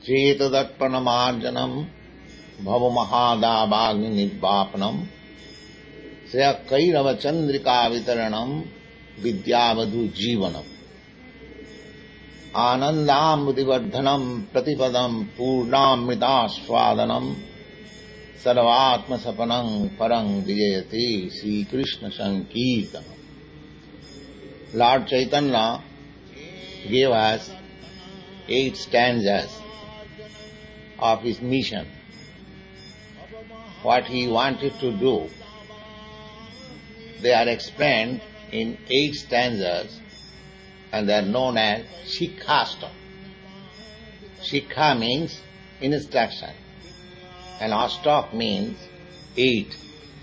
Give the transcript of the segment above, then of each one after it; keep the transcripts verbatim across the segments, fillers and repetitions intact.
चेतदर्पणमार्जनम् भवमहादावाग्निर्वापनम् श्रेयकैरवचन्द्रिकावितरणम् विद्यावधूजीवनम् आनन्दामृतिवर्धनम् प्रतिपदम् पूर्णामृतास्वादनम् सर्वात्मसपनम् परम् विजयते Shrikrishna संकीर्तनम्. Lord Chaitanya gave us eight stanzas of his mission, what he wanted to do. They are explained in eight stanzas and they are known as Shikhastam. Shikha means instruction and Astak means eight.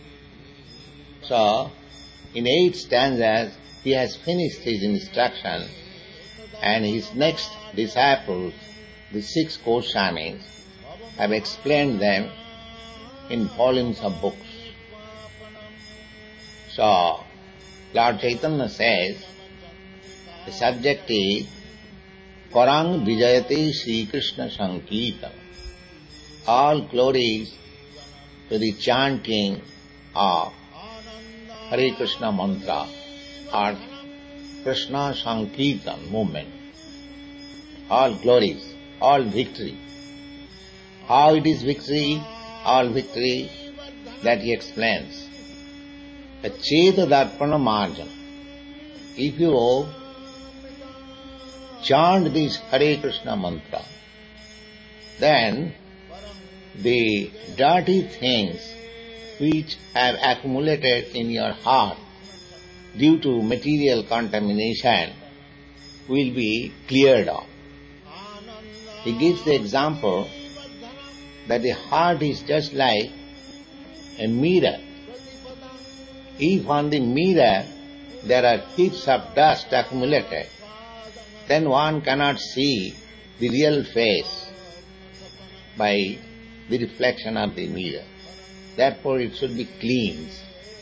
So, in eight stanzas he has finished his instruction and his next disciples, the six Goswamis, have explained them in volumes of books. So, Lord Chaitanya says, the subject is Parang Vijayate Sri Krishna Sankirtan. All glories to the chanting of Hare Krishna mantra or Krishna Sankirtan movement. All glories, all victory. How it is victory? All victory, that he explains. A Cheta Darpana Marjana. If you chant this Hare Krishna mantra, then the dirty things which have accumulated in your heart due to material contamination will be cleared off. He gives the example that the heart is just like a mirror. If on the mirror there are heaps of dust accumulated, then one cannot see the real face by the reflection of the mirror. Therefore it should be cleansed.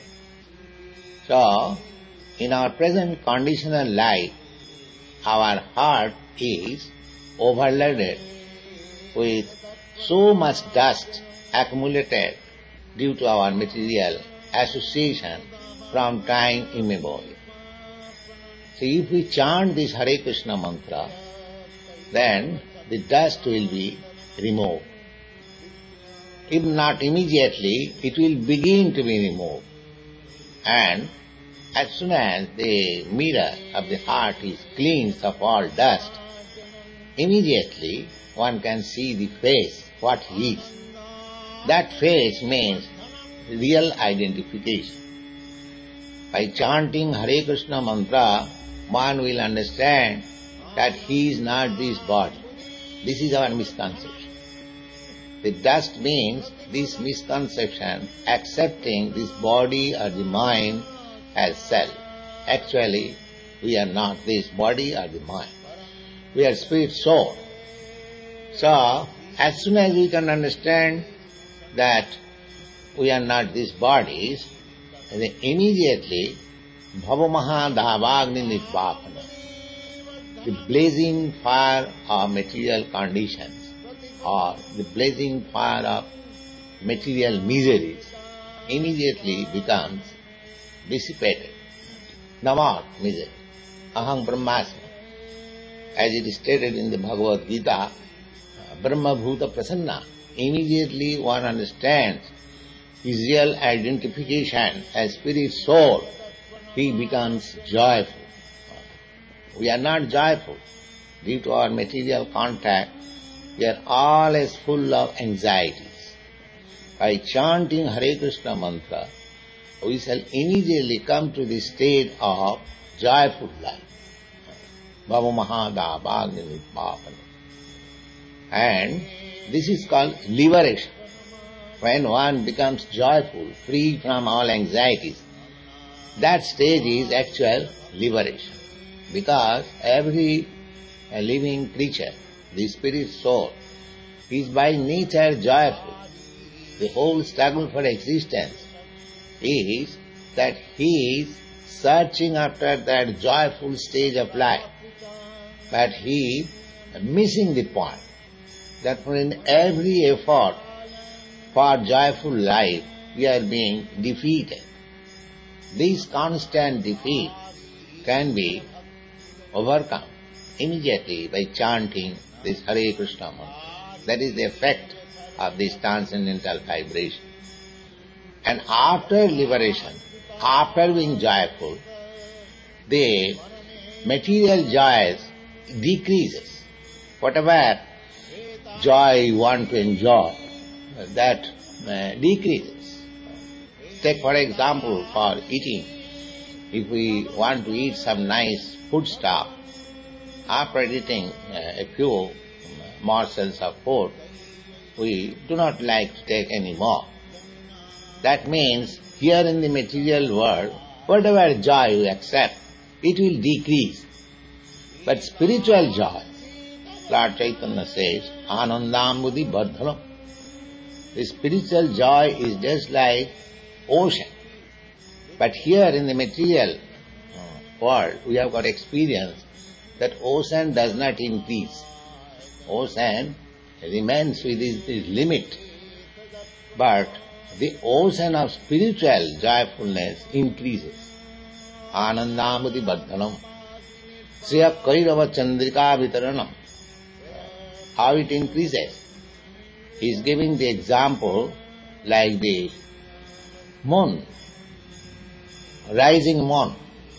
So, in our present conditional life, our heart is overloaded with so much dust accumulated due to our material association from time immemorial. So if we chant this Hare Krishna mantra, then the dust will be removed. If not immediately, it will begin to be removed. And as soon as the mirror of the heart is cleansed of all dust, immediately one can see the face, what he is. That face means real identification. By chanting Hare Krishna mantra, one will understand that he is not this body. This is our misconception. The dust means this misconception, accepting this body or the mind as self. Actually, we are not this body or the mind. We are spirit soul. So, as soon as we can understand that we are not these bodies, then immediately Bhavamaha Dhavagni Nirvapana, the blazing fire of material conditions or the blazing fire of material miseries immediately becomes dissipated. No more misery. Aham Brahmasmi. As it is stated in the Bhagavad Gita, Brahma Bhuta Prasanna. Immediately one understands his real identification as spirit soul. He becomes joyful. We are not joyful. Due to our material contact, we are always full of anxieties. By chanting Hare Krishna mantra, we shall immediately come to the state of joyful life. Bhavamahada Bhagni Nirvapana. And this is called liberation. When one becomes joyful, free from all anxieties, that stage is actual liberation. Because every living creature, the spirit soul, is by nature joyful. The whole struggle for existence is that he is searching after that joyful stage of life. But he is missing the point. Therefore, in every effort for joyful life, we are being defeated. This constant defeat can be overcome immediately by chanting this Hare Krishna mantra. That is the effect of this transcendental vibration. And after liberation, after being joyful, the material joys decreases. Whatever joy you want to enjoy, that uh, decreases. Take for example, for eating. If we want to eat some nice food stuff, after eating uh, a few morsels of food, we do not like to take any more. That means here in the material world, whatever joy you accept, it will decrease. But spiritual joy, Lord Chaitanya says, Anandambudhi Bardhanam. The spiritual joy is just like ocean. But here in the material world, we have got experience that ocean does not increase. Ocean remains with its, its limit. But the ocean of spiritual joyfulness increases. Anandamati Bardhanam. Sriya Kairava Chandrika Vitaranam. How it increases? He is giving the example like the moon, rising moon,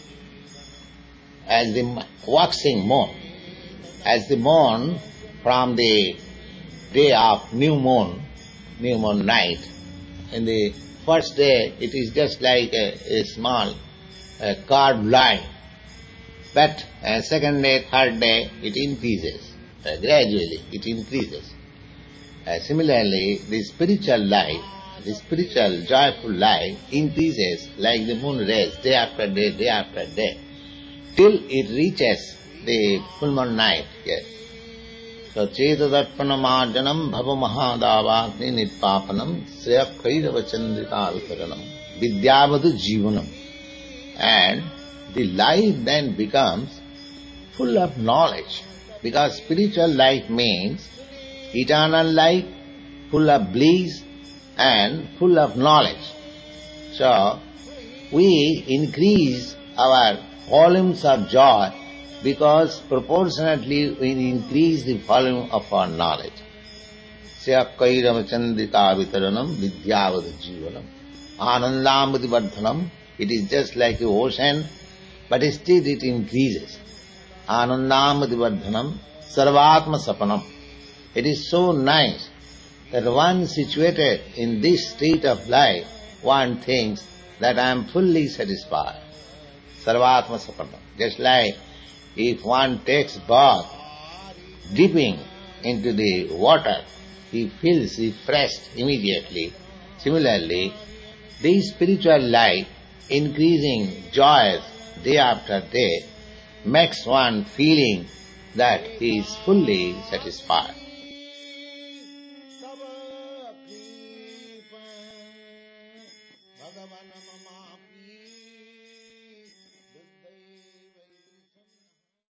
as the waxing moon, as the moon from the day of new moon, new moon night. In the first day, it is just like a, a small a curved line. But uh, second day, third day, it increases. Uh, gradually, it increases. Uh, similarly, the spiritual life, the spiritual joyful life increases like the moon rays day after day, day after day, till it reaches the full moon night. Yes. So, Chetadarpana marjanam bhava mahadavagni nitpapanam sriya kairava chandrika vitaranam vidyavadu jivanam. And the life then becomes full of knowledge, because spiritual life means eternal life, full of bliss and full of knowledge. So, we increase our volumes of joy because proportionately we increase the volume of our knowledge. Syakkairam chandrika vitaranam vidyavadu jivanam. Anandamati vardhanam. It is just like the ocean, but still it increases. Anandamati vardhanam sarvatma sapanam. It is so nice that one situated in this state of life, one thinks that I am fully satisfied. Sarvatma sapanam. Just like if one takes bath, dipping into the water, he feels refreshed immediately. Similarly, the spiritual life, increasing joys day after day, makes one feeling that he is fully satisfied.